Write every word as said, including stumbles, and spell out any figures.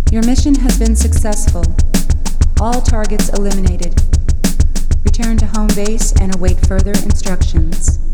Your mission has been successful. All targets eliminated. Return to home base and await further instructions.